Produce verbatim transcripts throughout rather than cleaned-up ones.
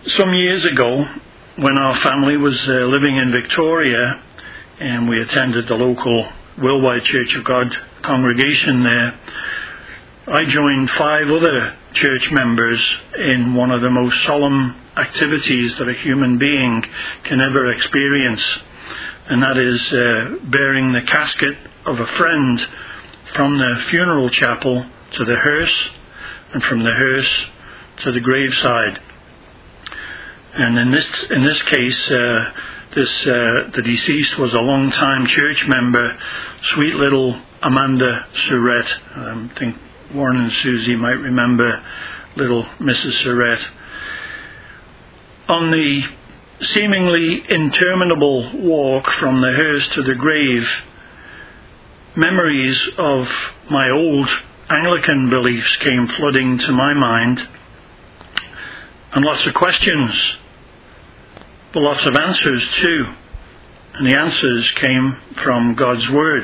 Some years ago, when our family was uh, living in Victoria and we attended the local Worldwide Church of God congregation there, I joined five other church members in one of the most solemn activities that a human being can ever experience, and that is uh, bearing the casket of a friend from the funeral chapel to the hearse, and from the hearse to the graveside. And in this in this case, uh, this uh, the deceased was a long-time church member, sweet little Amanda Surrett. I think Warren and Susie might remember little Missus Surrett. On the seemingly interminable walk from the hearse to the grave, memories of my old Anglican beliefs came flooding to my mind, and lots of questions, but lots of answers too. And the answers came from God's Word.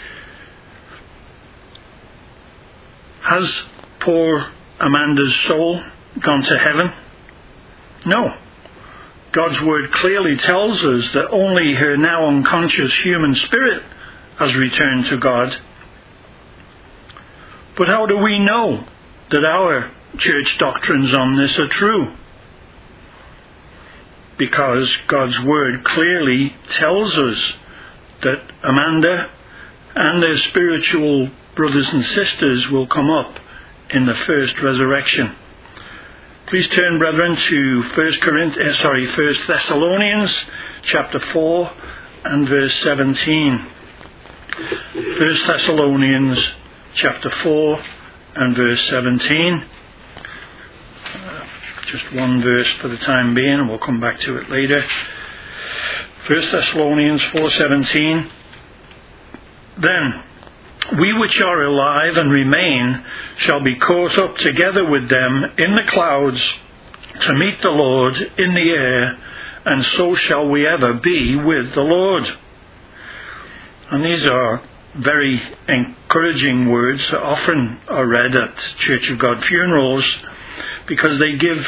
Has poor Amanda's soul gone to heaven? No. God's Word clearly tells us that only her now unconscious human spirit has returned to God. But how do we know that our church doctrines on this are true? Because God's Word clearly tells us that Amanda and their spiritual brothers and sisters will come up in the first resurrection. Please turn, brethren, to First Corinthians, sorry, First Thessalonians chapter four and verse seventeen. First Thessalonians chapter four and verse seventeen. Uh, just one verse for the time being, and we'll come back to it later. First Thessalonians four seventeen. Then we which are alive and remain shall be caught up together with them in the clouds to meet the Lord in the air, and so shall we ever be with the Lord. And these are very encouraging words that often are read at Church of God funerals, because they give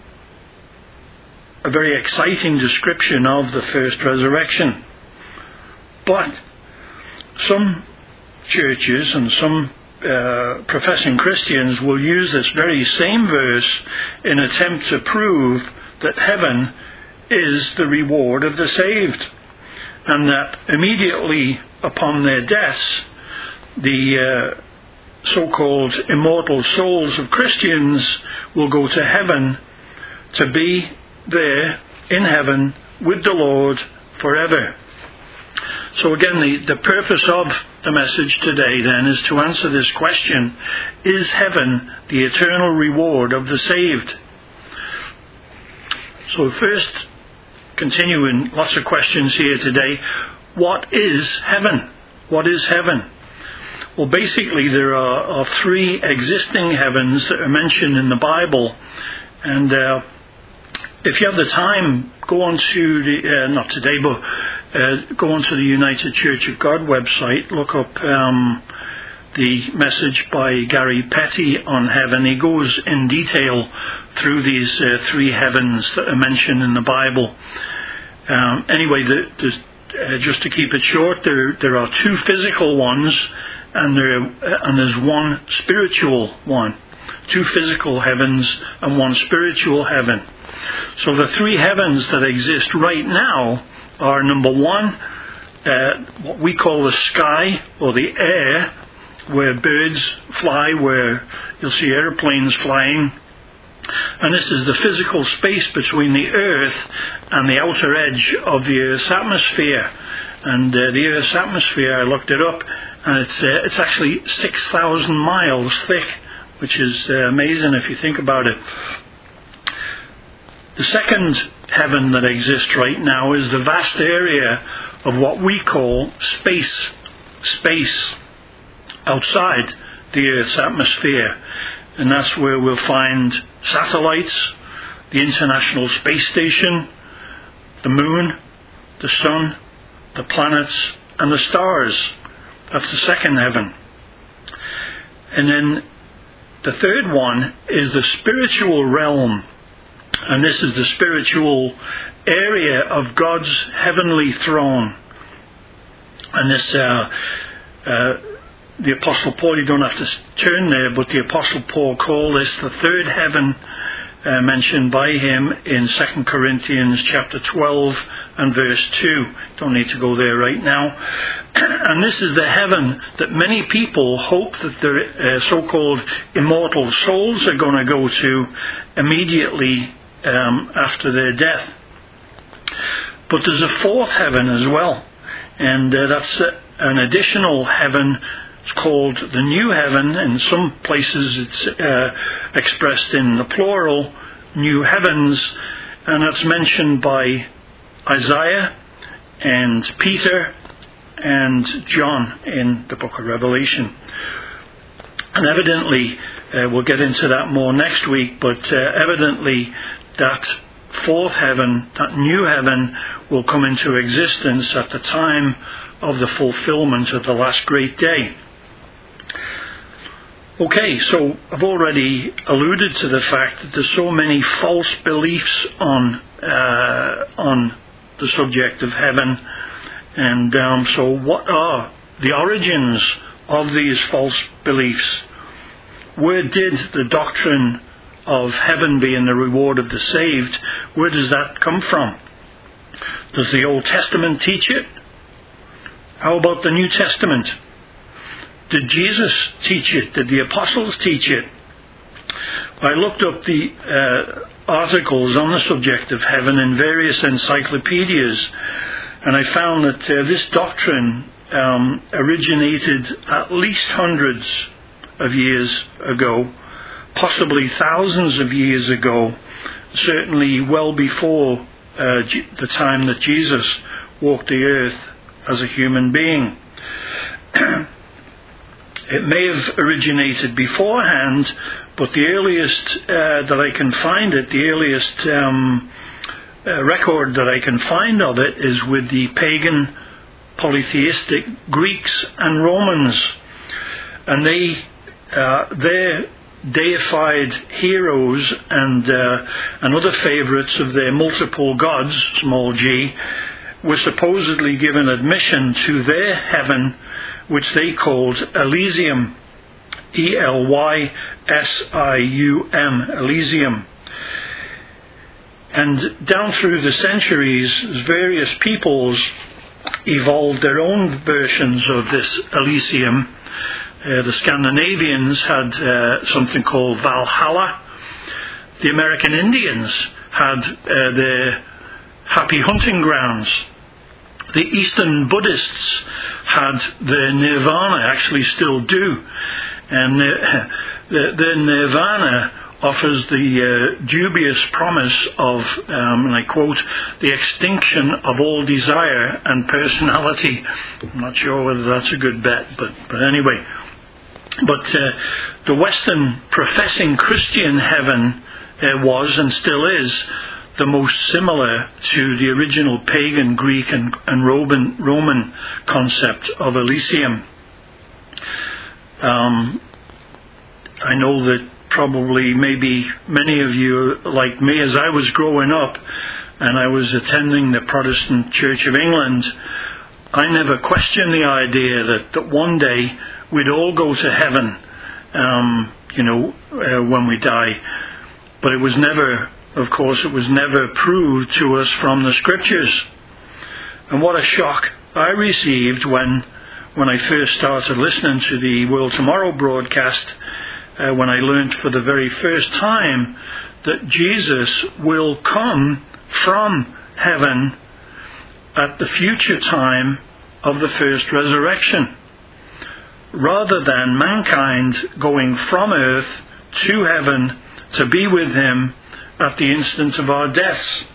a very exciting description of the first resurrection. But some churches and some uh, professing Christians will use this very same verse in an attempt to prove that heaven is the reward of the saved, and that immediately upon their deaths, the uh, so-called immortal souls of Christians will go to heaven to be there in heaven with the Lord forever. So again, the, the purpose of the message today then is to answer this question: is heaven the eternal reward of the saved? So first, continuing lots of questions here today. What is heaven? What is heaven? Well, basically there are, are three existing heavens that are mentioned in the Bible. And uh, if you have the time, go on to the, uh, not today, but uh, go on to the United Church of God website, look up um, the message by Gary Petty on heaven. He goes in detail through these uh, three heavens that are mentioned in the Bible. Um, anyway, the, the, uh, just to keep it short, there there are two physical ones, and there uh, and there's one spiritual one. Two physical heavens and one spiritual heaven. So the three heavens that exist right now are, number one, uh, what we call the sky or the air, where birds fly, where you'll see airplanes flying. And this is the physical space between the earth and the outer edge of the Earth's atmosphere. And uh, the Earth's atmosphere, I looked it up, and it's uh, it's actually six thousand miles thick, which is uh, amazing if you think about it. The second heaven that exists right now is the vast area of what we call space, space outside the Earth's atmosphere. And that's where we'll find satellites, the International Space Station, the moon, the sun, the planets, and the stars. That's the second heaven. And then the third one is the spiritual realm. And this is the spiritual area of God's heavenly throne. And this, uh, uh, the Apostle Paul, you don't have to turn there, but the Apostle Paul called this the third heaven, uh, mentioned by him in Second Corinthians chapter twelve and verse two. Don't need to go there right now. And this is the heaven that many people hope that their uh, so-called immortal souls are going to go to immediately um, after their death. But there's a fourth heaven as well, and uh, that's uh, an additional heaven. It's called the new heaven. In some places it's uh, expressed in the plural, new heavens, and that's mentioned by Isaiah and Peter and John in the book of Revelation. And evidently, uh, we'll get into that more next week, but uh, evidently that fourth heaven, that new heaven, will come into existence at the time of the fulfillment of the last great day. Okay, so I've already alluded to the fact that there's so many false beliefs on uh, on the subject of heaven, and um, so what are the origins of these false beliefs? Where did the doctrine of heaven being the reward of the saved, where does that come from? Does the Old Testament teach it? How about the New Testament? Did Jesus teach it? Did the apostles teach it? I looked up the uh, articles on the subject of heaven in various encyclopedias, and I found that uh, this doctrine um, originated at least hundreds of years ago, possibly thousands of years ago, certainly well before uh, G- the time that Jesus walked the earth as a human being. It may have originated beforehand, but the earliest uh, that I can find it, the earliest um, uh, record that I can find of it is with the pagan polytheistic Greeks and Romans. And they, uh, their deified heroes and, uh, and other favourites of their multiple gods, small g, were supposedly given admission to their heaven, which they called Elysium, E L Y S I U M, Elysium. And down through the centuries, various peoples evolved their own versions of this Elysium. Uh, the Scandinavians had uh, something called Valhalla. The American Indians had uh, their happy hunting grounds. The Eastern Buddhists had their nirvana, actually still do. And uh, the, the nirvana offers the uh, dubious promise of, um, and I quote, the extinction of all desire and personality. I'm not sure whether that's a good bet, but, but anyway. But uh, the Western professing Christian heaven uh, was and still is the most similar to the original pagan Greek and, and Roman, Roman concept of Elysium. Um, I know that probably maybe many of you, like me, as I was growing up and I was attending the Protestant Church of England, I never questioned the idea that, that one day we'd all go to heaven, um, you know, uh, when we die. But it was never, of course, it was never proved to us from the Scriptures. And what a shock I received when when I first started listening to the World Tomorrow broadcast, uh, when I learned for the very first time that Jesus will come from heaven at the future time of the first resurrection, rather than mankind going from earth to heaven to be with him at the instant of our deaths.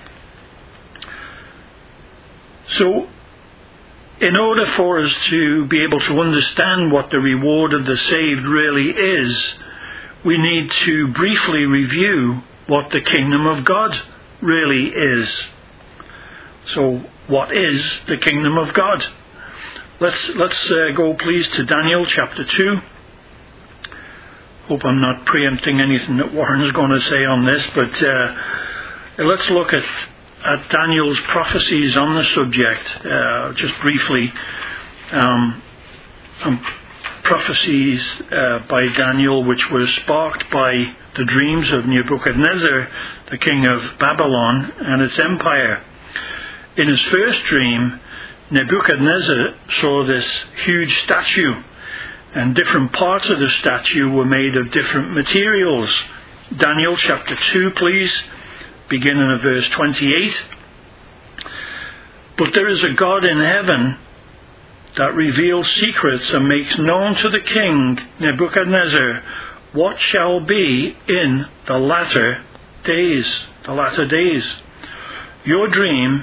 So, in order for us to be able to understand what the reward of the saved really is, we need to briefly review what the kingdom of God really is. So, what is the kingdom of God? Let's let's uh, go please to Daniel chapter two. hope I'm not preempting anything that Warren's going to say on this, but uh, let's look at, at Daniel's prophecies on the subject, uh, just briefly. Um, um, prophecies uh, by Daniel which were sparked by the dreams of Nebuchadnezzar, the king of Babylon, and its empire. In his first dream, Nebuchadnezzar saw this huge statue, and different parts of the statue were made of different materials. Daniel chapter two, please, beginning at verse twenty-eight. But there is a God in heaven that reveals secrets and makes known to the king Nebuchadnezzar what shall be in the latter days. The latter days. Your dream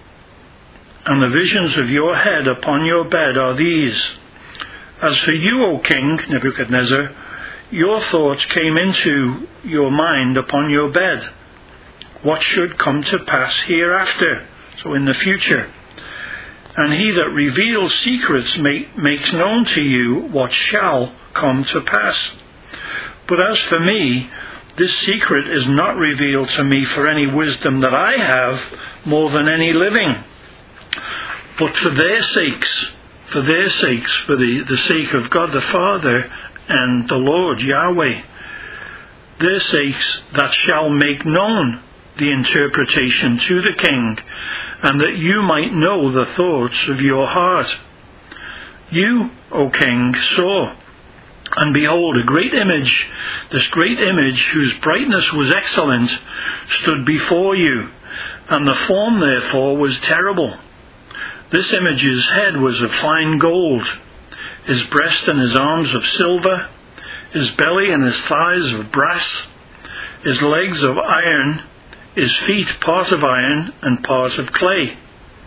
and the visions of your head upon your bed are these. As for you, O king Nebuchadnezzar, your thoughts came into your mind upon your bed, what should come to pass hereafter, so in the future. And he that reveals secrets make, makes known to you what shall come to pass. But as for me, this secret is not revealed to me for any wisdom that I have more than any living, but for their sakes, for their sakes, for the, the sake of God the Father and the Lord Yahweh, their sakes that shall make known the interpretation to the king, and that you might know the thoughts of your heart. You, O king, saw, and behold, a great image, this great image, whose brightness was excellent, stood before you, and the form therefore was terrible. This image's head was of fine gold, his breast and his arms of silver, his belly and his thighs of brass, his legs of iron, his feet part of iron and part of clay.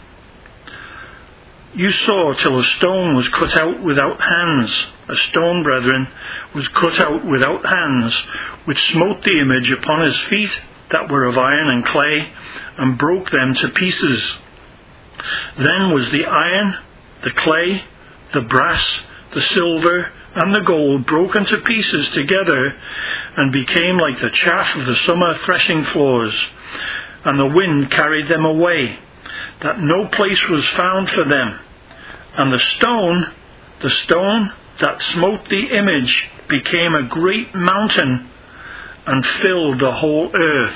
You saw till a stone was cut out without hands. A stone, brethren, was cut out without hands, which smote the image upon his feet that were of iron and clay, and broke them to pieces. Then was the iron, the clay, the brass, the silver, and the gold broken to pieces together, and became like the chaff of the summer threshing floors, and the wind carried them away, that no place was found for them. And the stone, the stone that smote the image, became a great mountain, and filled the whole earth.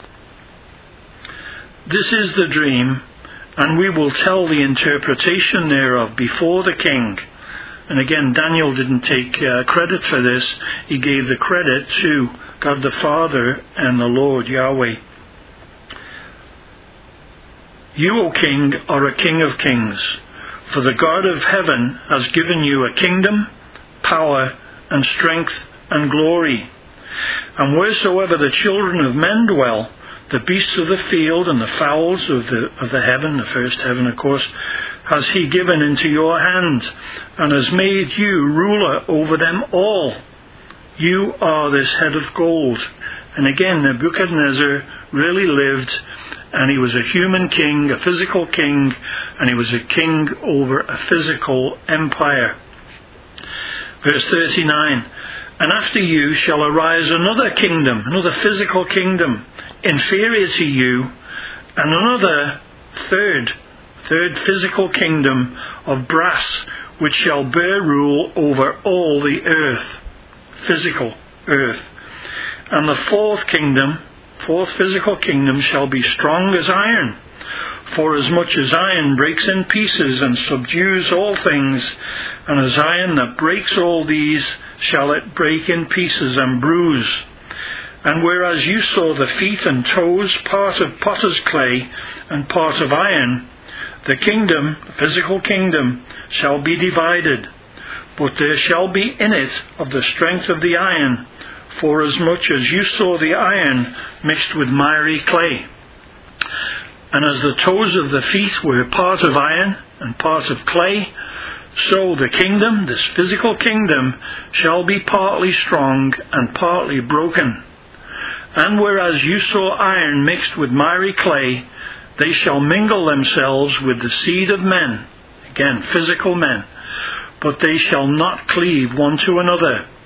This is the dream, and we will tell the interpretation thereof before the king. And again, Daniel didn't take uh, credit for this. He gave the credit to God the Father and the Lord Yahweh. You, O king, are a king of kings, for the God of heaven has given you a kingdom, power, and strength, and glory. And wheresoever the children of men dwell, the beasts of the field and the fowls of the of the heaven, the first heaven, of course, has he given into your hand, and has made you ruler over them all. You are this head of gold. And again, Nebuchadnezzar really lived, and he was a human king, a physical king, and he was a king over a physical empire. Verse thirty-nine, and after you shall arise another kingdom, another physical kingdom, inferior to you, and another third, third physical kingdom of brass, which shall bear rule over all the earth, physical earth. And the fourth kingdom, fourth physical kingdom, shall be strong as iron, for as much as iron breaks in pieces and subdues all things, and as iron that breaks all these, shall it break in pieces and bruise. And whereas you saw the feet and toes, part of potter's clay and part of iron, the kingdom, the physical kingdom, shall be divided, but there shall be in it of the strength of the iron, for as much as you saw the iron mixed with miry clay. And as the toes of the feet were part of iron and part of clay, so the kingdom, this physical kingdom, shall be partly strong and partly broken. And whereas you saw iron mixed with miry clay, they shall mingle themselves with the seed of men, again, physical men, but they shall not cleave one to another,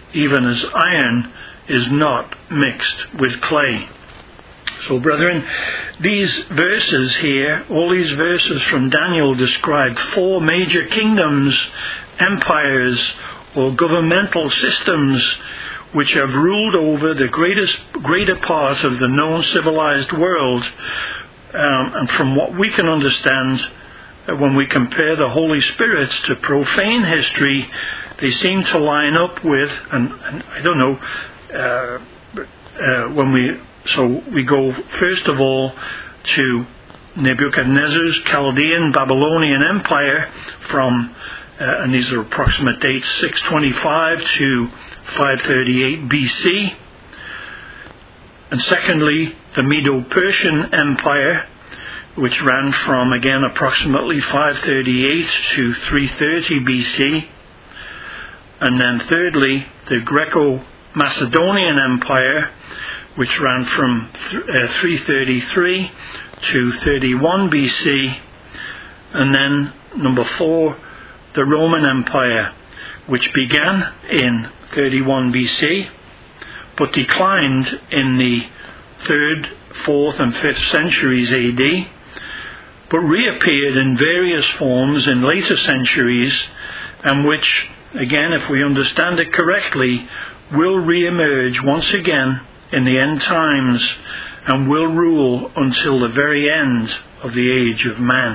even as iron is not mixed with clay. So, brethren, these verses here, all these verses from Daniel describe four major kingdoms, empires, or governmental systems which have ruled over the greatest, greater part of the known civilized world. Um, and from what we can understand, uh, when we compare the Holy Spirits to profane history, they seem to line up with, and, and I don't know, uh, uh, when we, so we go first of all to Nebuchadnezzar's Chaldean Babylonian Empire from, uh, and these are approximate dates, six twenty-five to five thirty-eight B C. And secondly, the Medo-Persian Empire, which ran from, again, approximately five thirty-eight to three thirty B C. And then thirdly, the Greco-Macedonian Empire, which ran from uh, three thirty-three to thirty-one B C. And then, number four, the Roman Empire, which began in thirty-one B C, but declined in the third, fourth and fifth centuries A D, but reappeared in various forms in later centuries, and which, again, if we understand it correctly, will re-emerge once again in the end times and will rule until the very end of the age of man.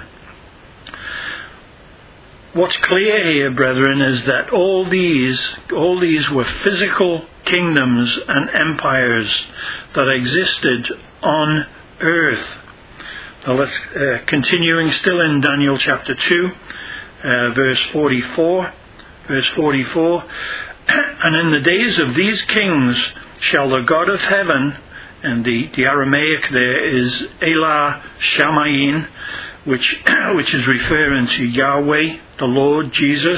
What's clear here, brethren, is that all these, all these were physical kingdoms and empires that existed on earth. Now let's, uh, continuing still in Daniel chapter two, uh, verse forty-four, verse forty-four, and in the days of these kings shall the God of heaven, and the, the Aramaic there is Elah Shamayim, which, which is referring to Yahweh, the Lord Jesus,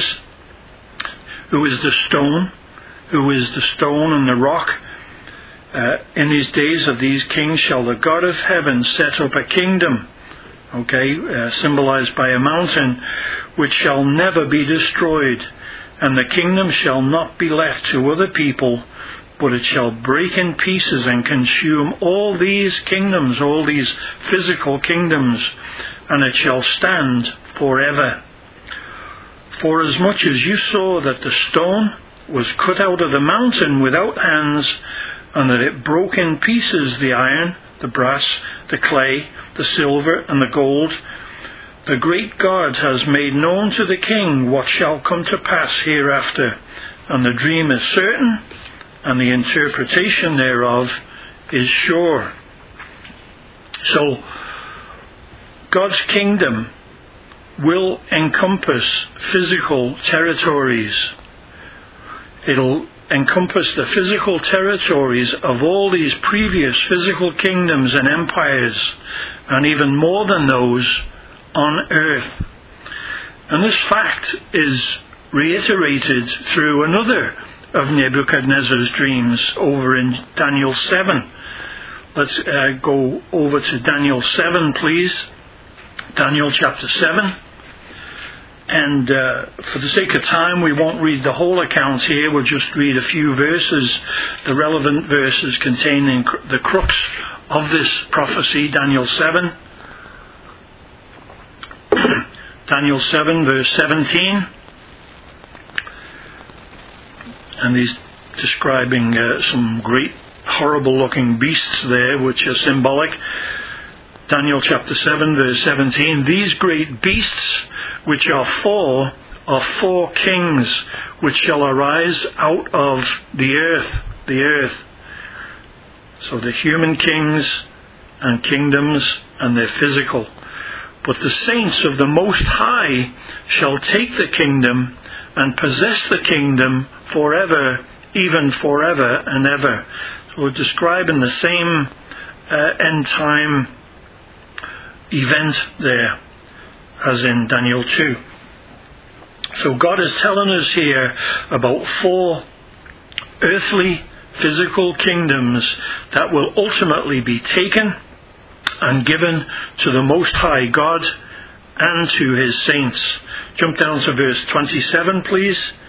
who is the stone, who is the stone and the rock. Uh, in these days of these kings shall the God of heaven set up a kingdom, okay, uh, symbolized by a mountain, which shall never be destroyed, and the kingdom shall not be left to other people, but it shall break in pieces and consume all these kingdoms, all these physical kingdoms, and it shall stand forever. For as much as you saw that the stone was cut out of the mountain without hands, and that it broke in pieces the iron, the brass, the clay, the silver, and the gold, the great God has made known to the king what shall come to pass hereafter, and the dream is certain, and the interpretation thereof is sure. So, God's kingdom will encompass physical territories. It'll encompass the physical territories of all these previous physical kingdoms and empires, and even more than those on earth. And this fact is reiterated through another of Nebuchadnezzar's dreams over in Daniel seven. Let's uh, go over to Daniel seven, please. Daniel chapter seven. And uh, for the sake of time, we won't read the whole account here. We'll just read a few verses, the relevant verses containing the crux of this prophecy, Daniel seven. Daniel seven, verse seventeen. And he's describing uh, some great, horrible-looking beasts there, which are symbolic. Daniel chapter seven, verse seventeen. These great beasts, which are four, are four kings, which shall arise out of the earth. The earth. So the human kings and kingdoms, and they're physical. But the saints of the Most High shall take the kingdom and possess the kingdom forever, even forever and ever. So we're describing the same uh, end time event there as in Daniel two. So God is telling us here about four earthly physical kingdoms that will ultimately be taken and given to the Most High God and to His saints. Jump down to verse twenty-seven, please.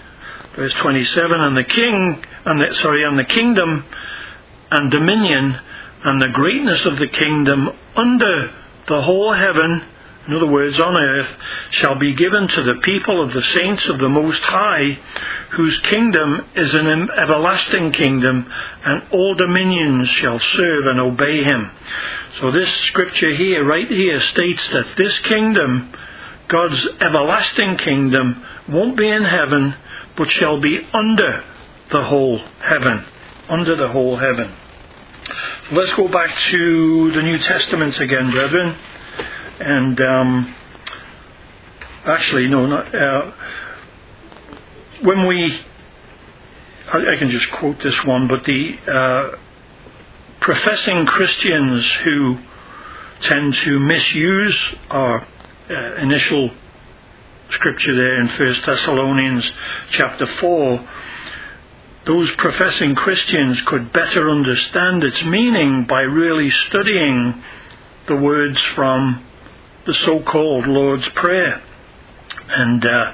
Verse twenty-seven, and the king, and the, sorry, and the kingdom and dominion and the greatness of the kingdom under the whole heaven, in other words, on earth, shall be given to the people of the saints of the Most High, whose kingdom is an everlasting kingdom, and all dominions shall serve and obey him. So this scripture here, right here, states that this kingdom, God's everlasting kingdom, won't be in heaven, but shall be under the whole heaven. Under the whole heaven. So let's go back to the New Testament again, brethren. And um, actually, no, not, uh, when we, I, I can just quote this one, but the uh, professing Christians who tend to misuse our uh, initial scripture there in First Thessalonians chapter four, those professing Christians could better understand its meaning by really studying the words from the so-called Lord's Prayer. And uh,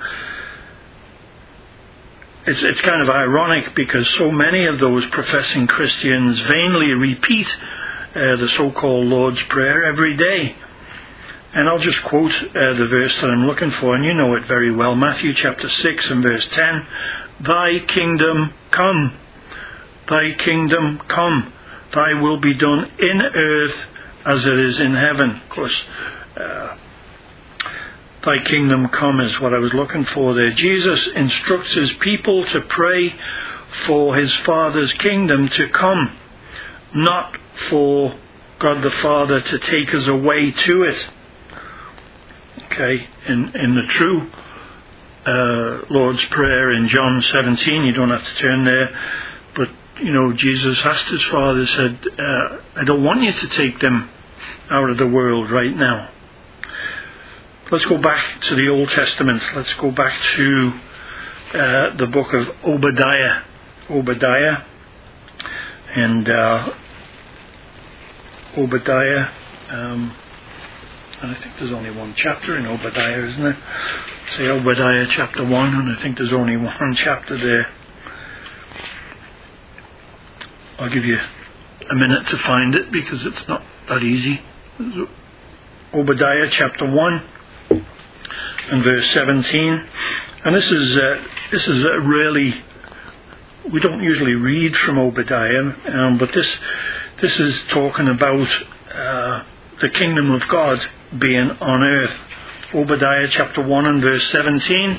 it's, it's kind of ironic because so many of those professing Christians vainly repeat uh, the so-called Lord's Prayer every day. And I'll just quote uh, the verse that I'm looking for, and you know it very well. Matthew chapter six and verse ten. Thy kingdom come, thy kingdom come, thy will be done in earth as it is in heaven. Of course, uh, thy kingdom come is what I was looking for there. Jesus instructs his people to pray for his Father's kingdom to come, not for God the Father to take us away to it. Okay, in, in the true uh, Lord's Prayer in John seventeen, you don't have to turn there, but, you know, Jesus asked his Father, said, uh, I don't want you to take them out of the world right now. Let's go back to the Old Testament. Let's go back to uh, the book of Obadiah. Obadiah. And uh, Obadiah, um, and I think there's only one chapter in Obadiah, isn't there? Say Obadiah chapter one, and I think there's only one chapter there. I'll give you a minute to find it because it's not that easy. Obadiah chapter one and verse seventeen. And this is uh, this is a really, we don't usually read from Obadiah, um, but this this is talking about uh, the kingdom of God being on earth. Obadiah chapter one and verse seventeen.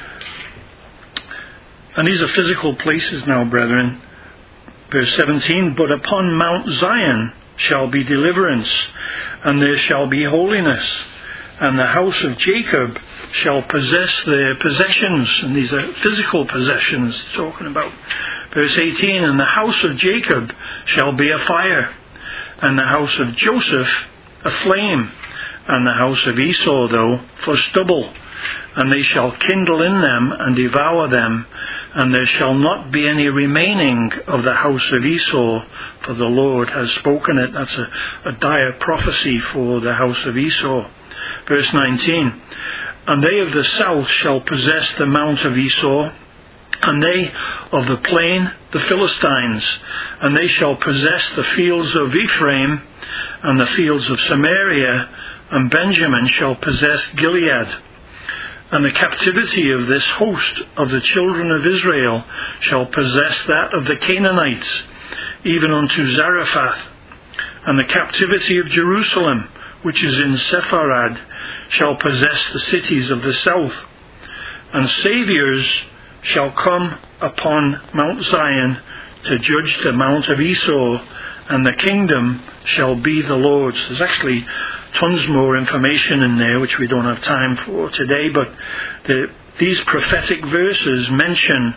And these are physical places now, brethren. Verse seventeen, but upon Mount Zion shall be deliverance, and there shall be holiness, and the house of Jacob shall possess their possessions. And these are physical possessions talking about. Verse eighteen, and the house of Jacob shall be a fire, and the house of Joseph a flame, and the house of Esau, though, for stubble. And they shall kindle in them and devour them, and there shall not be any remaining of the house of Esau, for the Lord has spoken it. That's a, a dire prophecy for the house of Esau. Verse nineteen, and they of the south shall possess the mount of Esau, and they of the plain the Philistines, and they shall possess the fields of Ephraim, and the fields of Samaria, and Benjamin shall possess Gilead. And the captivity of this host of the children of Israel shall possess that of the Canaanites, even unto Zarephath. And the captivity of Jerusalem, which is in Sepharad, shall possess the cities of the south. And saviours shall come upon Mount Zion to judge the mount of Esau, and the kingdom shall be the Lord's. There's actually tons more information in there which we don't have time for today, but the, these prophetic verses mention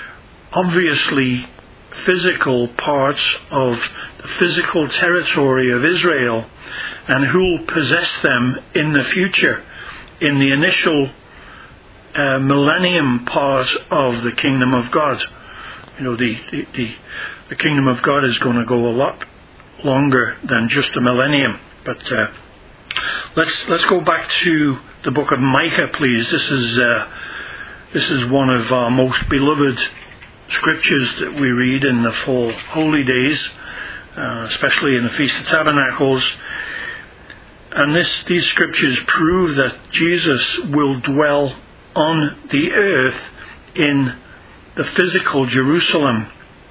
obviously physical parts of the physical territory of Israel and who will possess them in the future, in the initial uh, millennium part of the kingdom of God. You know, the, the, the, the kingdom of God is going to go a lot longer than just a millennium. But uh, let's let's go back to the book of Micah, please. This is uh, This is one of our most beloved scriptures that we read in the four holy days, uh, especially in the Feast of Tabernacles. And this, these scriptures prove that Jesus will dwell on the earth in the physical Jerusalem.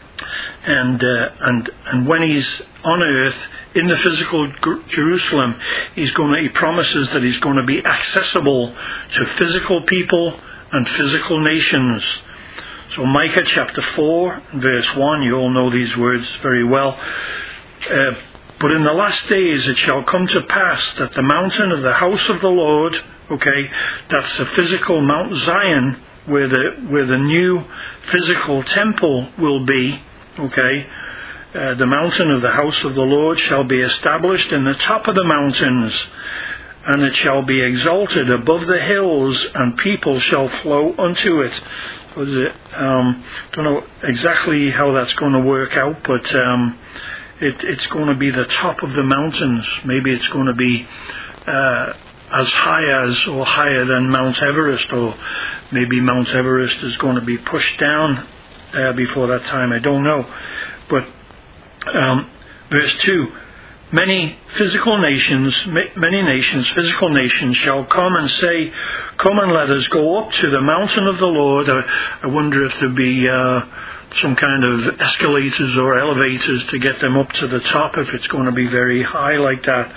And uh, and and when he's on earth in the physical Jerusalem, he's going to, he promises that he's going to be accessible to physical people and physical nations. So Micah chapter four, verse one, you all know these words very well. Uh, but in the last days it shall come to pass that the mountain of the house of the Lord, okay, that's the physical Mount Zion, where the where the new physical temple will be, okay, uh, the mountain of the house of the Lord shall be established in the top of the mountains, and it shall be exalted above the hills, and people shall flow unto it. Was it? Um, don't know exactly how that's going to work out, but um, it, it's going to be the top of the mountains. Maybe it's going to be uh, as high as or higher than Mount Everest, or maybe Mount Everest is going to be pushed down uh, before that time. I don't know. But um, verse two, many physical nations, many nations, physical nations shall come and say, come and let us go up to the mountain of the Lord. I, I wonder if there'll be uh, some kind of escalators or elevators to get them up to the top, if it's going to be very high like that.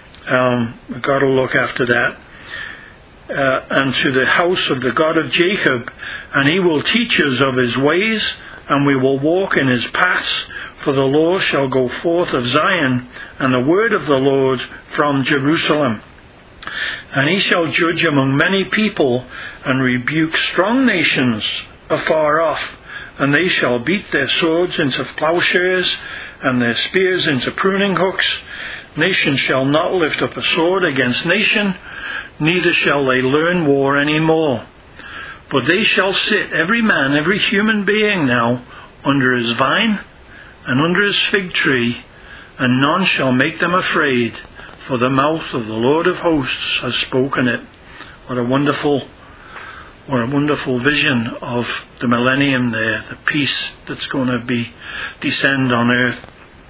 Um, we've got to look after that. Uh, and to the house of the God of Jacob, and he will teach us of his ways, and we will walk in his paths. For the law shall go forth of Zion, and the word of the Lord from Jerusalem. And he shall judge among many people, and rebuke strong nations afar off. And they shall beat their swords into plowshares, and their spears into pruning hooks. Nation shall not lift up a sword against nation, neither shall they learn war any more. But they shall sit, every man, every human being now, under his vine, and under his fig tree, and none shall make them afraid, for the mouth of the Lord of hosts has spoken it. What a wonderful, what a wonderful vision of the millennium there, the peace that's going to be descend on earth.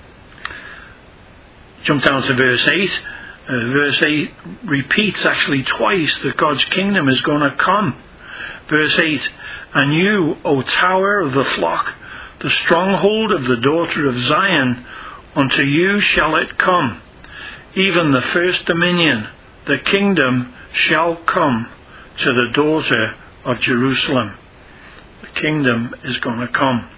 Jump down to verse eight. Uh, verse eight repeats actually twice that God's kingdom is going to come. Verse eight, and you, O tower of the flock, the stronghold of the daughter of Zion, unto you shall it come. Even the first dominion, the kingdom, shall come to the daughter of Jerusalem. The kingdom is going to come.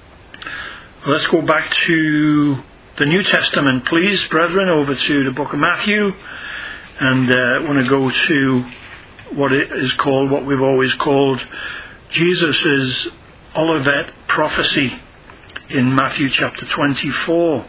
Let's go back to the New Testament, please, brethren, over to the book of Matthew. And uh, I want to go to what it is called, what we've always called Jesus' Olivet prophecy in Matthew chapter twenty-four.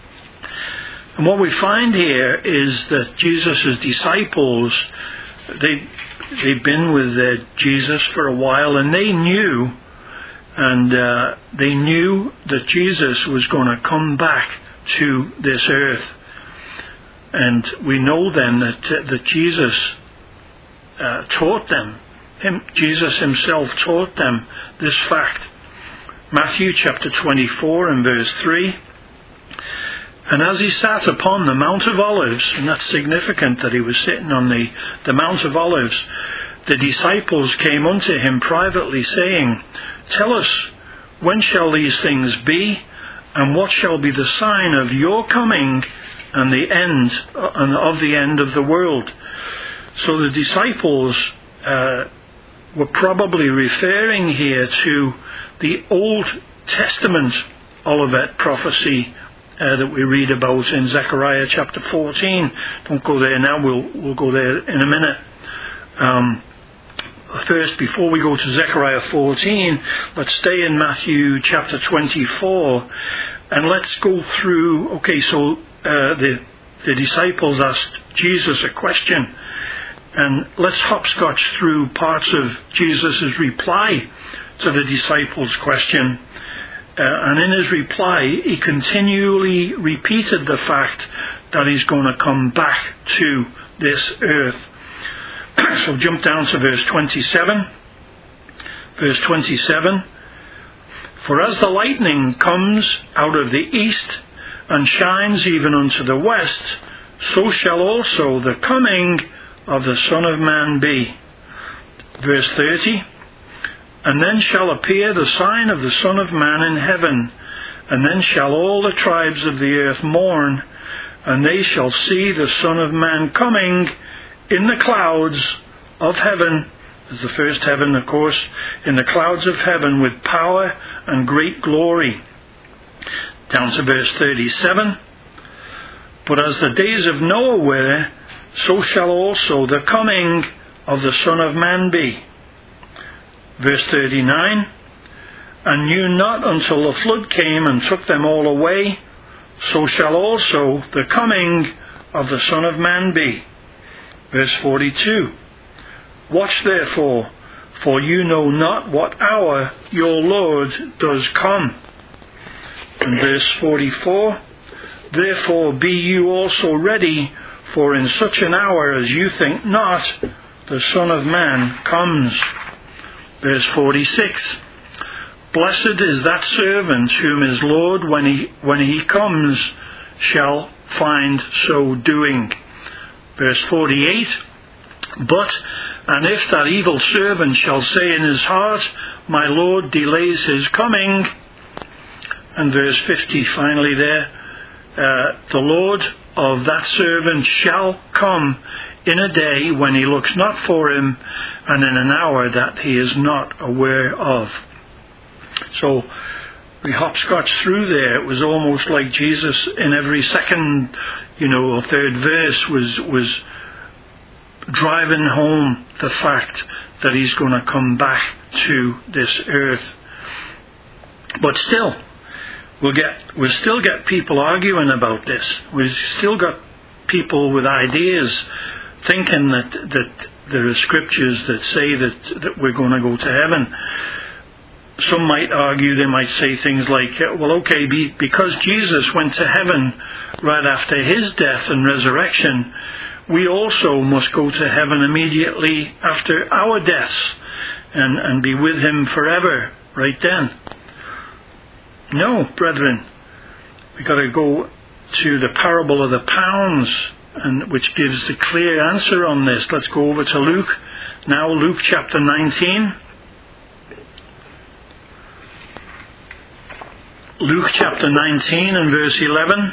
And what we find here is that Jesus' disciples, they, they've been with uh, Jesus for a while, and they knew, and uh, they knew that Jesus was going to come back to this earth. And we know then that, uh, that Jesus uh, taught them, him, Jesus himself taught them this fact. Matthew chapter twenty-four and verse three. And as he sat upon the Mount of Olives, and that's significant that he was sitting on the, the Mount of Olives, the disciples came unto him privately, saying, tell us, when shall these things be? And what shall be the sign of your coming and the end and of the end of the world? So the disciples uh, were probably referring here to the Old Testament Olivet prophecy uh, that we read about in Zechariah chapter fourteen. Don't go there now, we'll we'll go there in a minute. Um, first, before we go to Zechariah fourteen, let's stay in Matthew chapter twenty-four, and let's go through, okay, so uh, the, the disciples asked Jesus a question, and let's hopscotch through parts of Jesus' reply to the disciples' question. Uh, and in his reply, he continually repeated the fact that he's going to come back to this earth. So jump down to verse twenty-seven. Verse twenty-seven, for as the lightning comes out of the east and shines even unto the west, so shall also the coming of the Son of Man be. Verse thirty, and then shall appear the sign of the Son of Man in heaven, and then shall all the tribes of the earth mourn, and they shall see the Son of Man coming in the clouds of heaven, as the first heaven, of course, in the clouds of heaven with power and great glory. Down to verse thirty-seven, but as the days of Noah were, so shall also the coming of the Son of Man be. Verse thirty-nine, and knew not until the flood came and took them all away, so shall also the coming of the Son of Man be. Verse forty-two, watch therefore, for you know not what hour your Lord does come. And verse forty-four, therefore be you also ready, for in such an hour as you think not, the Son of Man comes. Verse forty-six, blessed is that servant whom his Lord, when he, when he comes, shall find so doing. Verse forty-eight, but, and if that evil servant shall say in his heart, my Lord delays his coming. And verse fifty, finally there, uh, the Lord of that servant shall come in a day when he looks not for him, and in an hour that he is not aware of. So we hopscotch through there. It was almost like Jesus in every second, you know, or third verse was was driving home the fact that he's going to come back to this earth. But still, we'll get we'll still get people arguing about this. We've still got people with ideas thinking that that there are scriptures that say that, that we're going to go to heaven. Some might argue, they might say things like, well, okay, be, because Jesus went to heaven right after his death and resurrection, we also must go to heaven immediately after our deaths and, and be with him forever right then. No, brethren, we've got to go to the parable of the pounds, and which gives the clear answer on this. Let's go over to Luke now, Luke chapter nineteen. Luke chapter nineteen and verse eleven.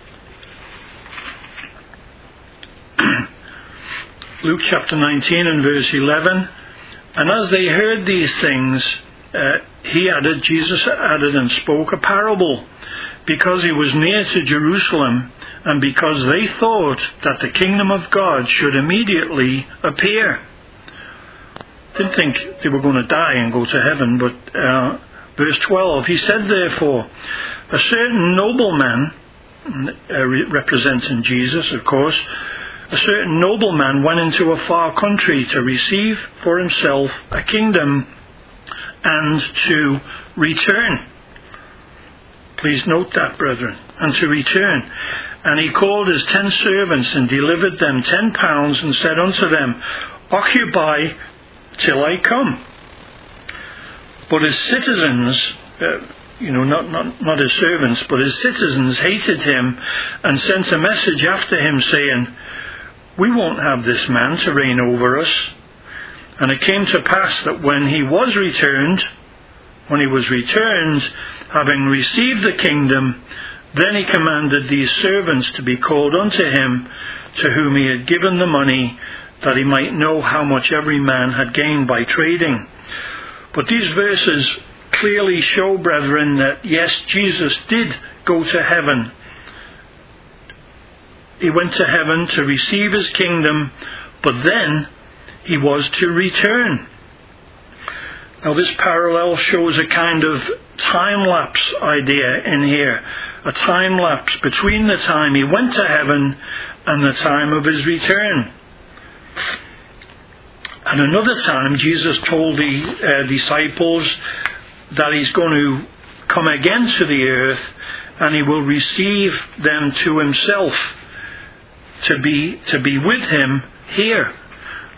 Luke chapter nineteen and verse eleven. And as they heard these things, uh, he added, Jesus added and spoke a parable, because he was near to Jerusalem, and because they thought that the kingdom of God should immediately appear. Didn't think they were going to die and go to heaven, but uh, verse twelve, he said, therefore, a certain nobleman, uh, representing Jesus, of course, a certain nobleman went into a far country to receive for himself a kingdom and to return. Please note that, brethren, and to return. And he called his ten servants and delivered them ten pounds and said unto them, occupy till I come. But his citizens, uh, you know, not, not, not his servants, but his citizens hated him and sent a message after him saying, we won't have this man to reign over us. And it came to pass that when he was returned, when he was returned, having received the kingdom, then he commanded these servants to be called unto him, to whom he had given the money, that he might know how much every man had gained by trading. But these verses clearly show, brethren, that yes, Jesus did go to heaven. He went to heaven to receive his kingdom, but then he was to return. Now this parallel shows a kind of time-lapse idea in here. A time-lapse between the time he went to heaven and the time of his return. At another time, Jesus told the uh, disciples that he's going to come again to the earth and he will receive them to himself, to be to be with him here.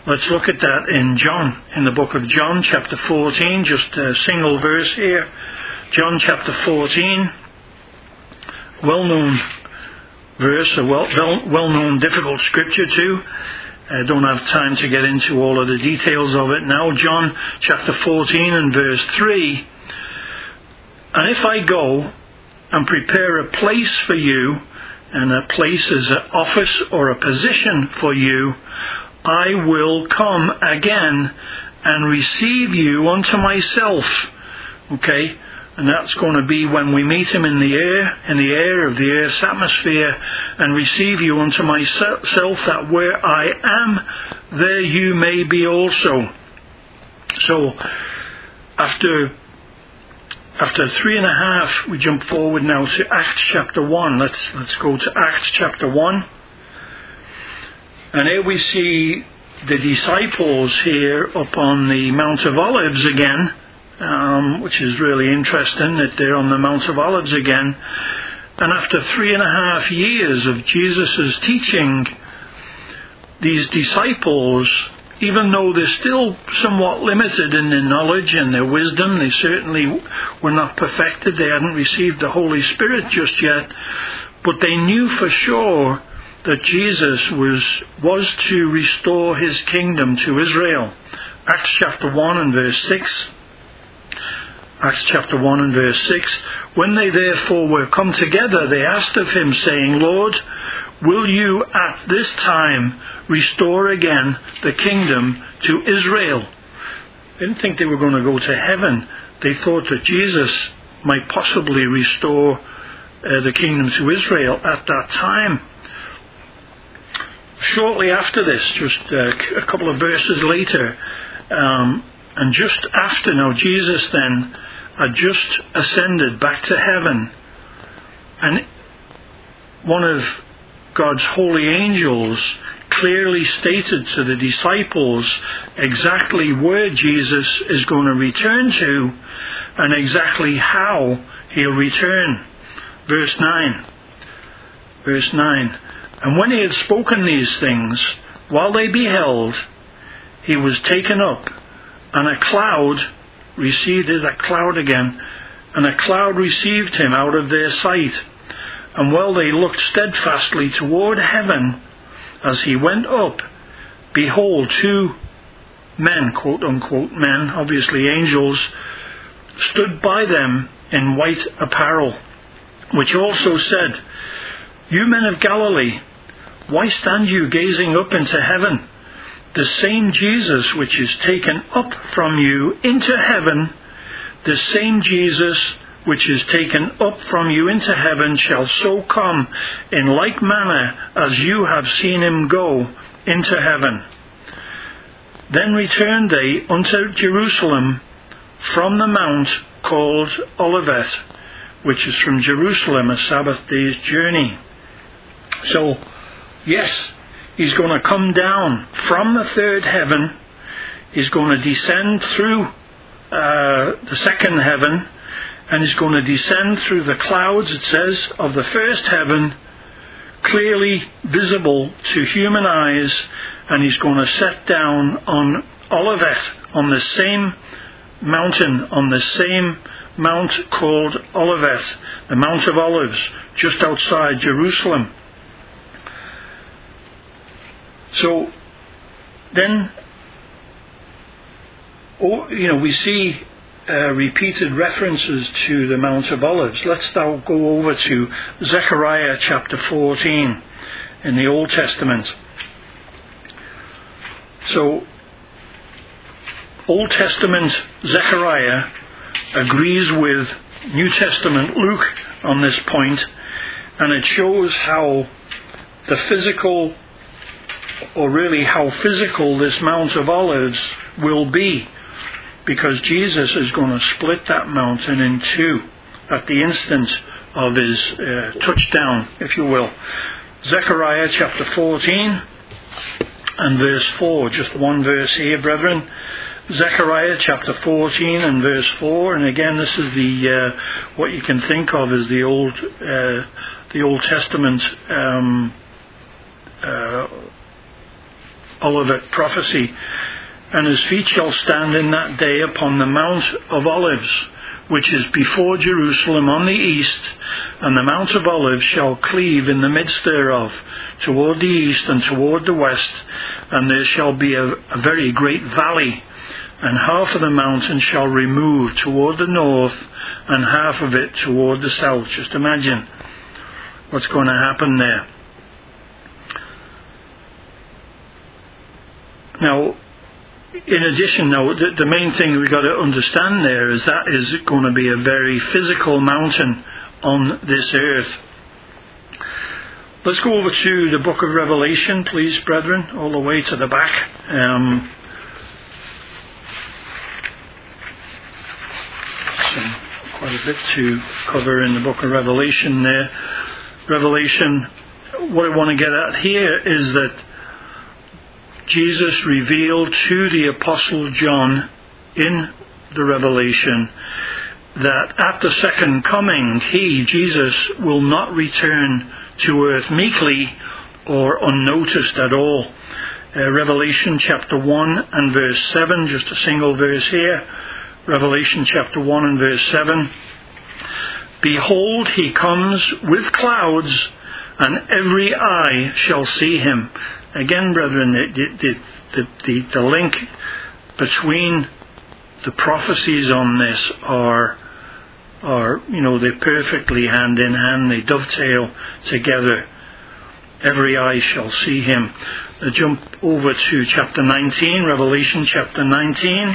Let's look at that in John, in the book of John, chapter fourteen, just a single verse here. John chapter fourteen, well-known verse, a well, well, well-known difficult scripture too. I don't have time to get into all of the details of it now. John chapter fourteen and verse three. And if I go and prepare a place for you, and a place is an office or a position for you, I will come again and receive you unto myself. Okay? And that's going to be when we meet him in the air, in the air of the earth's atmosphere, and receive you unto myself, that where I am, there you may be also. So, after after three and a half, we jump forward now to Acts chapter one. Let's let's go to Acts chapter one. And here we see the disciples here up on the Mount of Olives again. Um, which is really interesting that they're on the Mount of Olives again. And after three and a half years of Jesus' teaching, these disciples, even though they're still somewhat limited in their knowledge and their wisdom, they certainly were not perfected, they hadn't received the Holy Spirit just yet, but they knew for sure that Jesus was, was to restore his kingdom to Israel. Acts chapter one and verse six. Acts chapter one and verse six. When they therefore were come together, they asked of him, saying, Lord, will you at this time restore again the kingdom to Israel? They didn't think they were going to go to heaven. They thought that Jesus might possibly restore uh, the kingdom to Israel at that time. Shortly after this, just uh, a couple of verses later, um, and just after, now Jesus then had just ascended back to heaven, and one of God's holy angels clearly stated to the disciples exactly where Jesus is going to return to and exactly how he'll return. Verse nine. Verse nine. And when he had spoken these things, while they beheld, he was taken up, and a cloud received it, a cloud again, and a cloud received him out of their sight. And while they looked steadfastly toward heaven, as he went up, behold, two men, quote unquote men, obviously angels, stood by them in white apparel, which also said, You men of Galilee, why stand you gazing up into heaven? The same Jesus which is taken up from you into heaven, the same Jesus which is taken up from you into heaven shall so come in like manner as you have seen him go into heaven. Then returned they unto Jerusalem from the mount called Olivet, which is from Jerusalem a Sabbath day's journey. So, yes, he's going to come down from the third heaven. He's going to descend through uh, the second heaven, and he's going to descend through the clouds, it says, of the first heaven, clearly visible to human eyes, and he's going to set down on Olivet, on the same mountain, on the same mount called Olivet, the Mount of Olives, just outside Jerusalem. So then, oh, you know, we see uh, repeated references to the Mount of Olives. Let's now go over to Zechariah chapter fourteen in the Old Testament. So, Old Testament Zechariah agrees with New Testament Luke on this point, and it shows how the physical, or really how physical this Mount of Olives will be, because Jesus is going to split that mountain in two at the instant of his uh, touchdown, if you will. Zechariah chapter fourteen and verse four, just one verse here, brethren. Zechariah chapter fourteen and verse four, and again this is the uh, what you can think of as the old uh, the Old Testament um, uh, Olivet prophecy. And his feet shall stand in that day upon the Mount of Olives, which is before Jerusalem on the east, and the Mount of Olives shall cleave in the midst thereof, toward the east and toward the west, and there shall be a, a very great valley, and half of the mountain shall remove toward the north, and half of it toward the south. Just imagine what's going to happen there. Now, in addition, though, the, the main thing we've got to understand there is that is going to be a very physical mountain on this earth. Let's go over to the book of Revelation, please, brethren, all the way to the back. Um, so quite a bit to cover in the book of Revelation there. Revelation, what I want to get at here is that Jesus revealed to the Apostle John in the Revelation that at the second coming, he, Jesus, will not return to earth meekly or unnoticed at all. Uh, Revelation chapter one and verse seven, just a single verse here. Revelation chapter one and verse seven. Behold, he comes with clouds, and every eye shall see him. Again, brethren, the, the, the, the link between the prophecies on this are, are, you know, they're perfectly hand in hand. They dovetail together. Every eye shall see him. I jump over to chapter nineteen, Revelation chapter nineteen.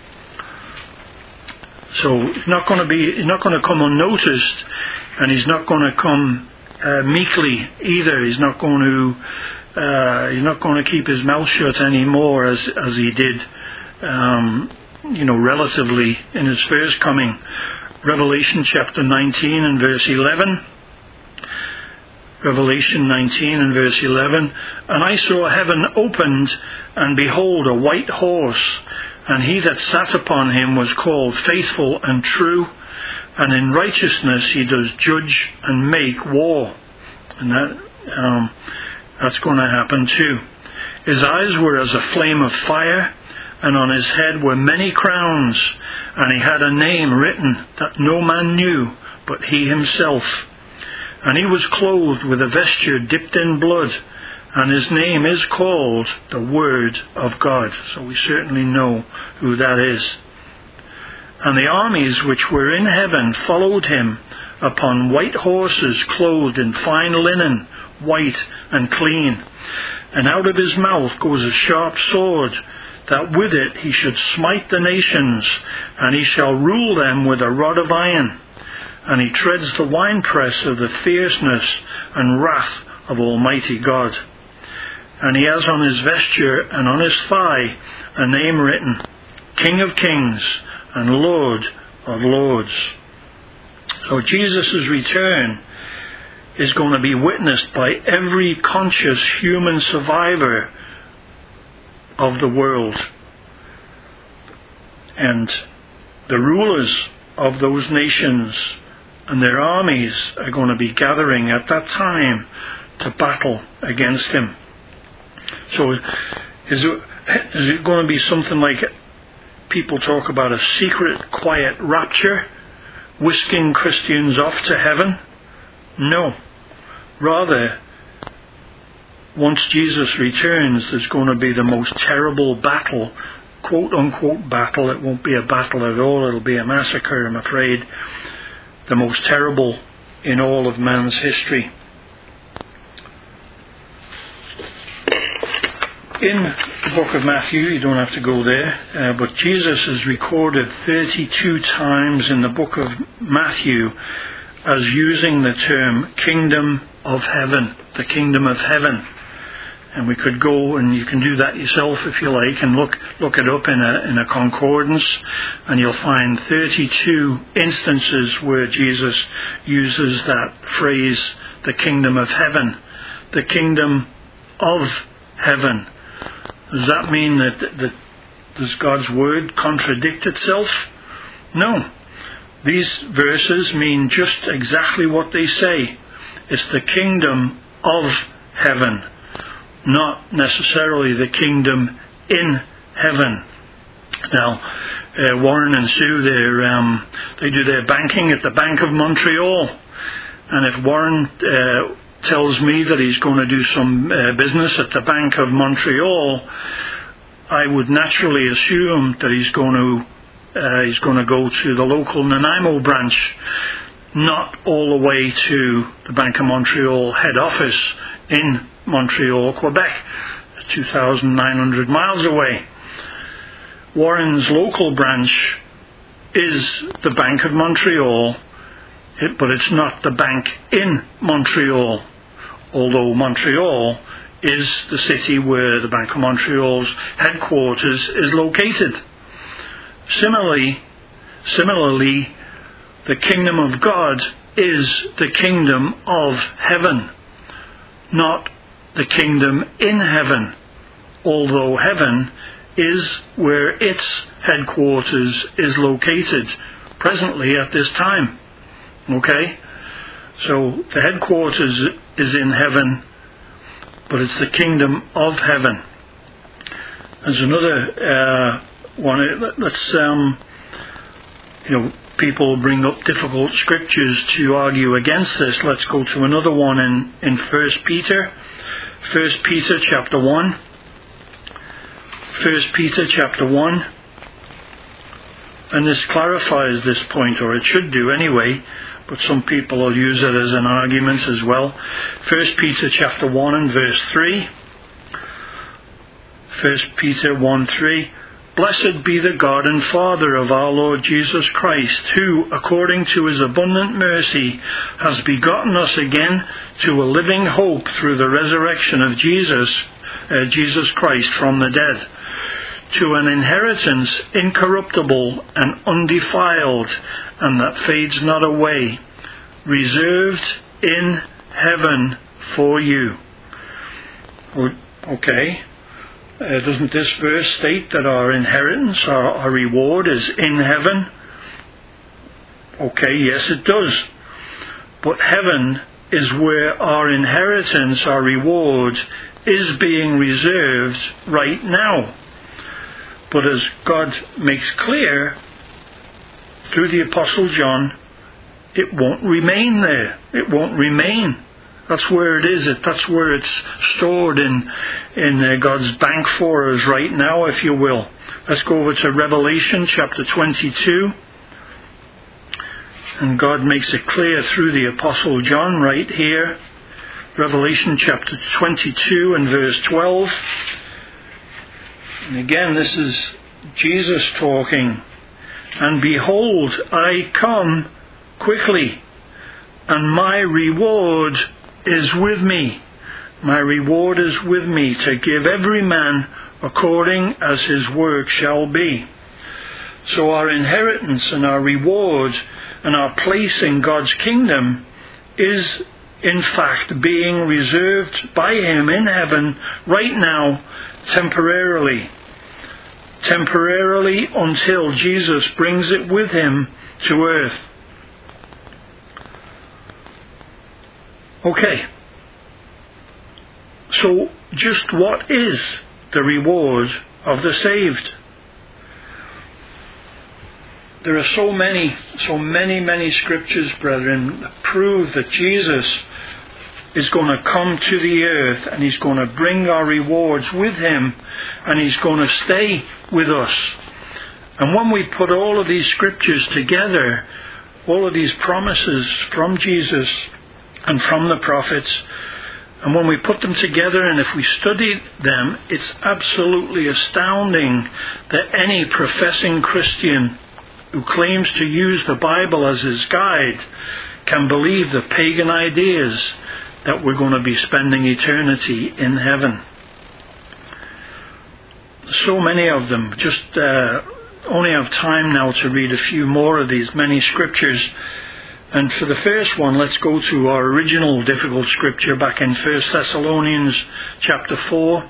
So he's not going to be, he's not going to come unnoticed, and he's not going to come uh, meekly either. He's not going to. Uh, he's not going to keep his mouth shut anymore as as he did, um, you know, relatively in his first coming. Revelation chapter nineteen and verse eleven. Revelation nineteen and verse eleven. And I saw heaven opened, and behold, a white horse, and he that sat upon him was called Faithful and True, and in righteousness he does judge and make war. And that um, that's going to happen too. His eyes were as a flame of fire, and on his head were many crowns, and he had a name written that no man knew but he himself. And he was clothed with a vesture dipped in blood, and his name is called the Word of God. So we certainly know who that is. And the armies which were in heaven followed him upon white horses, clothed in fine linen, white and clean. And out of his mouth goes a sharp sword, that with it he should smite the nations, and he shall rule them with a rod of iron. And he treads the winepress of the fierceness and wrath of Almighty God. And he has on his vesture and on his thigh a name written, King of Kings and Lord of Lords. So Jesus' return is going to be witnessed by every conscious human survivor of the world. And the rulers of those nations and their armies are going to be gathering at that time to battle against him. So is it, is it going to be something like people talk about a secret, quiet rapture, whisking Christians off to heaven? No. Rather, once Jesus returns, there's going to be the most terrible battle, quote unquote battle. It won't be a battle at all, it'll be a massacre, I'm afraid. The most terrible in all of man's history. In the book of Matthew, you don't have to go there, uh, but Jesus is recorded thirty-two times in the book of Matthew as using the term kingdom of heaven, the kingdom of heaven. And we could go, and you can do that yourself if you like, and look look it up in a in a concordance, and you'll find thirty-two instances where Jesus uses that phrase, the kingdom of heaven, the kingdom of heaven. Does that mean that, that does God's word contradict itself? No. These verses mean just exactly what they say. It's the kingdom of heaven. not necessarily the kingdom in heaven. Now, uh, Warren and Sue, they're, um, they do their banking at the Bank of Montreal. And if Warren uh, tells me that he's going to do some uh, business at the Bank of Montreal, I would naturally assume that he's going to uh, he's going to go to the local Nanaimo branch, not all the way to the Bank of Montreal head office in Montreal, Quebec, two thousand nine hundred miles away. Warren's local branch is the Bank of Montreal, but it's not the bank in Montreal, although Montreal is the city where the Bank of Montreal's headquarters is located. Similarly, similarly, the kingdom of God is the kingdom of heaven, not the kingdom in heaven, although heaven is where its headquarters is located presently at this time. Okay? So the headquarters is in heaven, but it's the kingdom of heaven. There's another uh, one. Let's, um, you know, people bring up difficult scriptures to argue against this. Let's go to another one in, in First Peter. First Peter chapter one. First Peter chapter one. And this clarifies this point, or it should do anyway, but some people will use it as an argument as well. First Peter chapter one and verse three. First Peter one three. Blessed be the God and Father of our Lord Jesus Christ, who, according to his abundant mercy, has begotten us again to a living hope through the resurrection of Jesus, uh, Jesus Christ from the dead, to an inheritance incorruptible and undefiled, and that fades not away, reserved in heaven for you. Okay. Uh, doesn't this verse state that our inheritance, our, our reward is in heaven? Okay, yes it does. But heaven is where our inheritance, our reward, is being reserved right now. But as God makes clear through the Apostle John, it won't remain there. It won't remain. That's where it is. That's where it's stored in in uh, God's bank for us right now, if you will. Let's go over to Revelation chapter twenty-two. And God makes it clear through the Apostle John right here. Revelation chapter twenty-two and verse twelve. And again, this is Jesus talking. And behold, I come quickly, and my reward is with me. My reward is with me to give every man according as his work shall be. So our inheritance and our reward and our place in God's kingdom is in fact being reserved by him in heaven right now, temporarily. Temporarily until Jesus brings it with him to earth. Okay. So, just what is the reward of the saved? There are so many, so many, many scriptures, brethren, that prove that Jesus is going to come to the earth and he's going to bring our rewards with him and he's going to stay with us. And when we put all of these scriptures together, all of these promises from Jesus and from the prophets, and when we put them together and if we study them, it's absolutely astounding that any professing Christian who claims to use the Bible as his guide can believe the pagan ideas that we're going to be spending eternity in heaven. So many of them. Just uh, only have time now to read a few more of these many scriptures. And for the first one, let's go to our original difficult scripture back in First Thessalonians chapter four.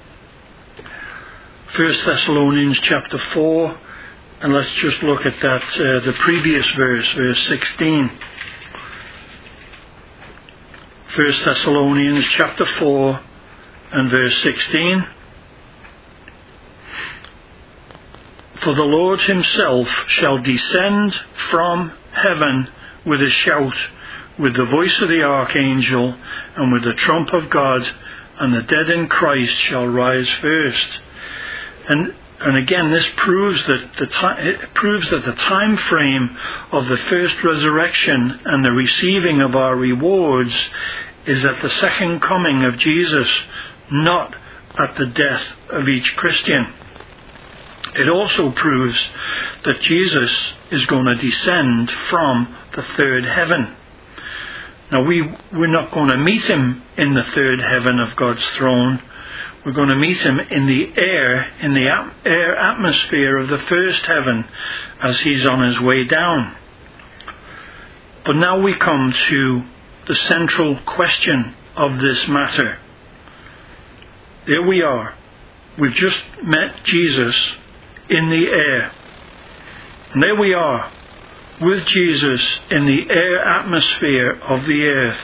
First Thessalonians chapter four. And let's just look at that, uh, the previous verse, verse sixteen. First Thessalonians chapter four and verse sixteen. For the Lord himself shall descend from heaven with a shout, with the voice of the archangel, and with the trump of God, and the dead in Christ shall rise first. And and again, this proves that the time, it proves that the time frame of the first resurrection and the receiving of our rewards is at the second coming of Jesus, not at the death of each Christian. It also proves that Jesus is going to descend from the third heaven. Now, we, we're not going to meet him in the third heaven of God's throne. We're going to meet him in the air, in the air atmosphere of the first heaven as he's on his way down. But now we come to the central question of this matter. There we are. We've just met Jesus in the air. And there we are, with Jesus in the air atmosphere of the earth.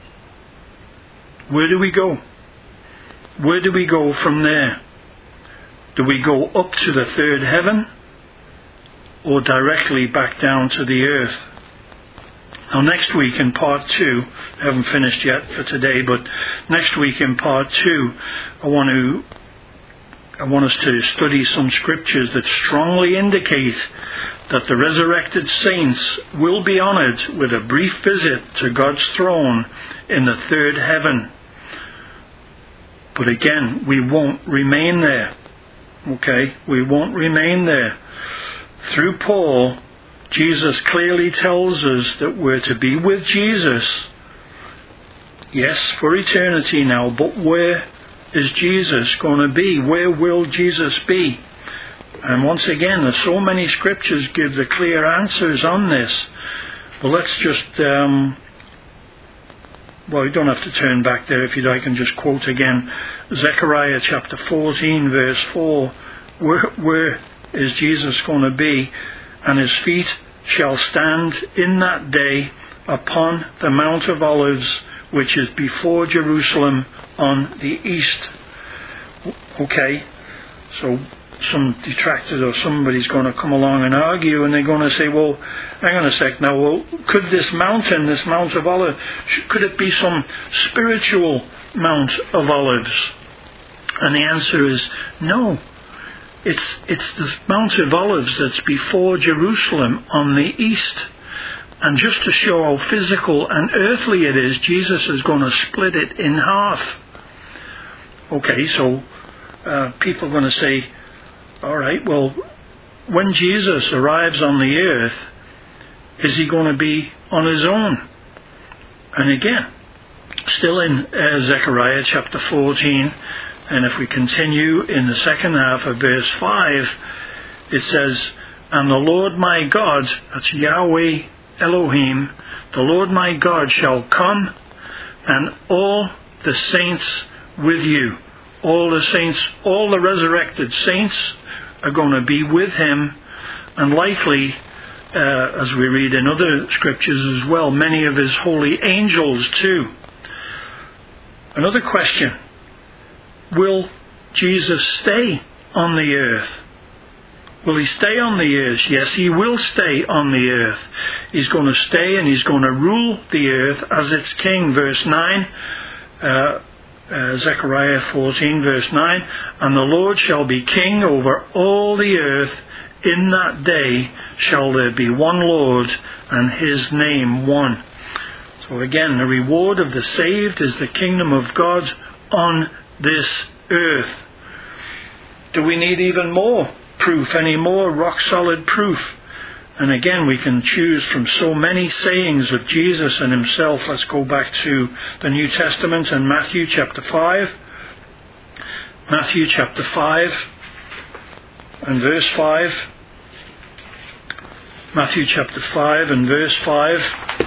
Where do we go? Where do we go from there? Do we go up to the third heaven, or directly back down to the earth? Now, next week in part two, I haven't finished yet for today, but next week in part two, I want to I want us to study some scriptures that strongly indicate that the resurrected saints will be honoured with a brief visit to God's throne in the third heaven. But again, we won't remain there. Okay? We won't remain there. Through Paul, Jesus clearly tells us that we're to be with Jesus. Yes, for eternity now, but where is Jesus going to be? Where will Jesus be? And once again, there's so many scriptures give the clear answers on this. Well, let's just, um, well, you don't have to turn back there if you like, I can just quote again. Zechariah chapter fourteen, verse four. Where, where is Jesus going to be? And his feet shall stand in that day upon the Mount of Olives, which is before Jerusalem on the east. Okay, so some detractors or somebody's going to come along and argue, and they're going to say, well, hang on a sec now, well, could this mountain, this Mount of Olives, could it be some spiritual Mount of Olives? And the answer is no. It's, it's the Mount of Olives that's before Jerusalem on the east. And just to show how physical and earthly it is, Jesus is going to split it in half. Okay, so uh, people are going to say, all right, well, when Jesus arrives on the earth, is he going to be on his own? And again, still in uh, Zechariah chapter fourteen, and if we continue in the second half of verse five, it says, and the Lord my God, that's Yahweh Elohim, the Lord my God shall come, and all the saints with you. All the saints, all the resurrected saints are going to be with him, and likely, uh, as we read in other scriptures as well, many of his holy angels too. Another question, will Jesus stay on the earth? Will he stay on the earth? Yes, he will stay on the earth. He's going to stay and he's going to rule the earth as its king. Verse nine, uh, uh, Zechariah fourteen, verse nine, and the Lord shall be king over all the earth. In that day shall there be one Lord, and his name one. So again, the reward of the saved is the kingdom of God on this earth. Do we need even more proof, any more rock solid proof? And again, we can choose from so many sayings of Jesus and himself. Let's go back to the New Testament and Matthew chapter five. Matthew chapter five and verse five. Matthew chapter five and verse five.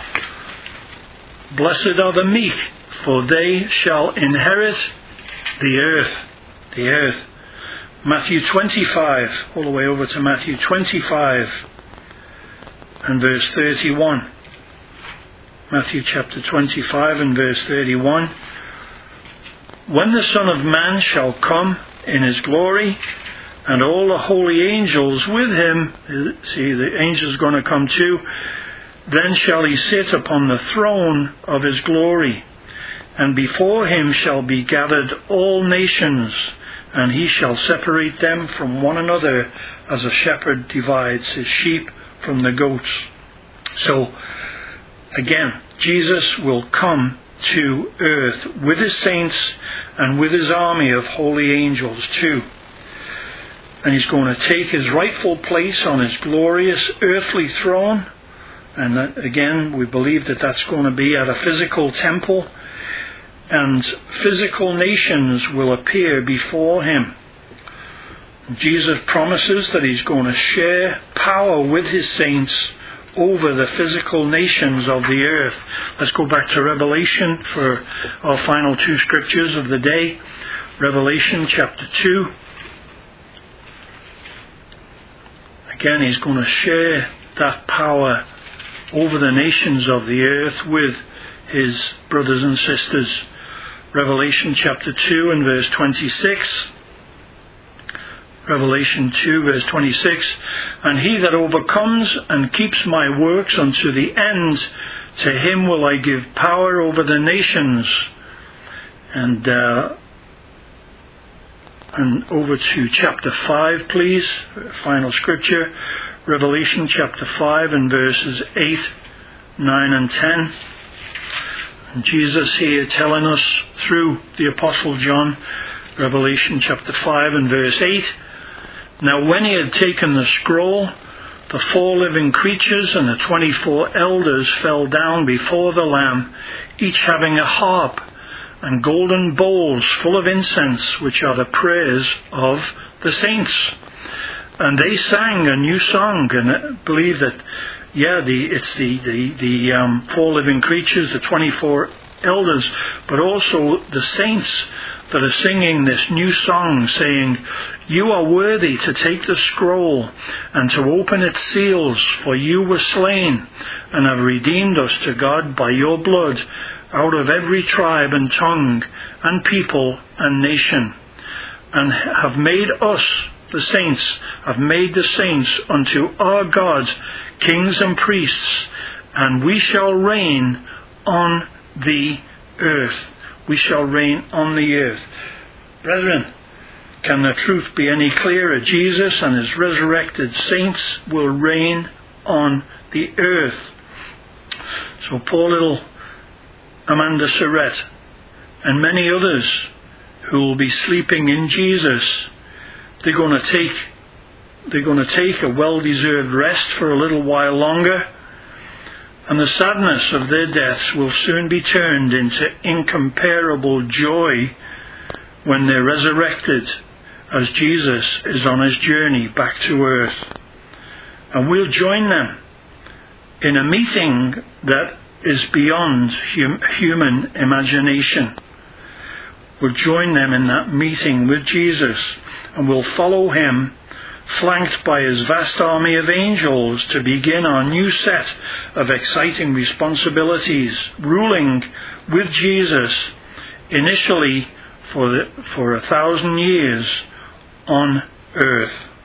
Blessed are the meek, for they shall inherit the earth. The earth. Matthew twenty-five, all the way over to Matthew twenty-five and verse thirty-one. Matthew chapter twenty-five and verse thirty-one. When the Son of Man shall come in his glory, and all the holy angels with him, see, the angels are going to come too, then shall he sit upon the throne of his glory, and before him shall be gathered all nations, and he shall separate them from one another, as a shepherd divides his sheep from the goats. So, again, Jesus will come to earth with his saints and with his army of holy angels too. And he's going to take his rightful place on his glorious earthly throne. And that, again, we believe that that's going to be at a physical temple. And physical nations will appear before him. Jesus promises that he's going to share power with his saints over the physical nations of the earth. Let's go back to Revelation for our final two scriptures of the day. Revelation chapter two. Again, he's going to share that power over the nations of the earth with his brothers and sisters. Revelation chapter two and verse twenty-six. Revelation two verse twenty-six. And he that overcomes and keeps my works unto the end, to him will I give power over the nations. And uh, and over to chapter five, please. Final scripture. Revelation chapter five and verses eight, nine and ten. And Jesus here telling us through the Apostle John, Revelation chapter five and verse eight. Now when he had taken the scroll, the four living creatures and the twenty-four elders fell down before the Lamb, each having a harp and golden bowls full of incense, which are the prayers of the saints. And they sang a new song, and I believe that, yeah, the, it's the, the, the um, four living creatures, the twenty-four elders, but also the saints that are singing this new song, saying, you are worthy to take the scroll and to open its seals, for you were slain and have redeemed us to God by your blood out of every tribe and tongue and people and nation, and have made us, the saints, have made the saints unto our God kings and priests, and we shall reign on the earth. We shall reign on the earth. Brethren, can the truth be any clearer? Jesus and his resurrected saints will reign on the earth. So poor little Amanda Surrett and many others who will be sleeping in Jesus, they're going to take they're going to take a well-deserved rest for a little while longer, and the sadness of their deaths will soon be turned into incomparable joy when they're resurrected as Jesus is on his journey back to earth. And we'll join them in a meeting that is beyond hum- human imagination. We'll join them in that meeting with Jesus, and we'll follow him, flanked by his vast army of angels, to begin our new set of exciting responsibilities, ruling with Jesus initially for the, for a thousand years on earth.